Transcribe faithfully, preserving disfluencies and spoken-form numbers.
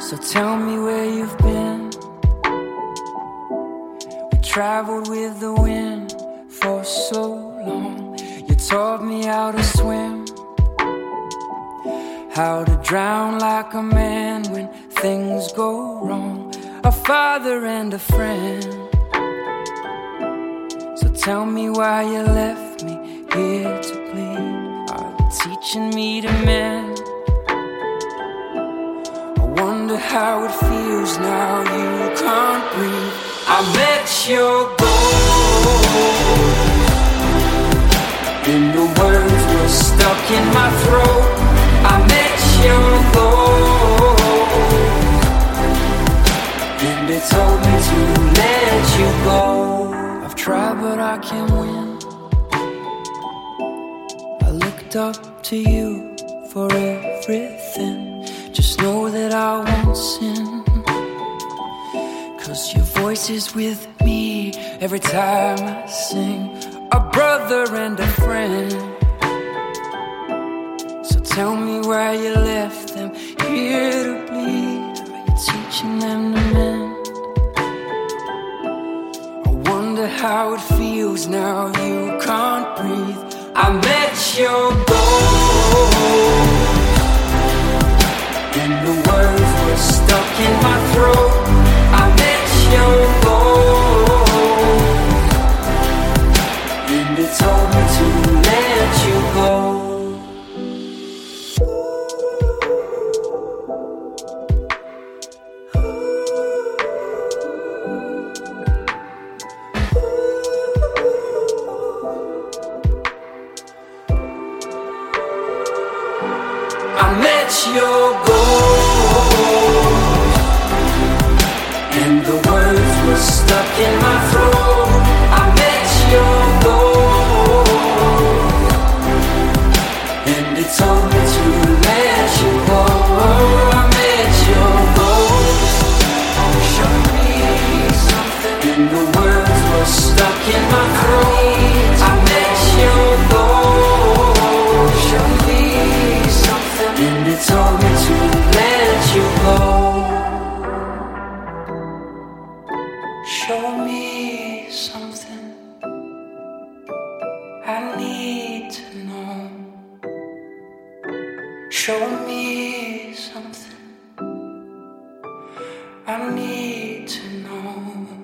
So tell me where you've been. We traveled with the wind for so long. You taught me how to swim, how to drown like a man when things go wrong. A father and a friend. So tell me why you left me here to bleed. Are you teaching me to mend? I wonder how it feels now you can't breathe. I met your ghost, and the words were stuck in my throat. I met your ghost, and it told me to let you go. I've tried but I can't win. I looked up to you for everything. Just know that I won't sin, 'cause your voice is with me every time I sing. A brother and a friend. So tell me why you left them here to bleed. Are you teaching them to mend? I wonder how it feels now you can't breathe. I met your ghost, and the words were stuck in my throat. I met your ghost, and it told me to let you go. I met your ghost, and the words were stuck in my throat. I met your ghost, and it told me to let you go. I met your ghost, show me something, and the words were stuck in my throat. I met your ghost, show me something, and it told me to let you go. Show me something I need to know. Show me something I need to know.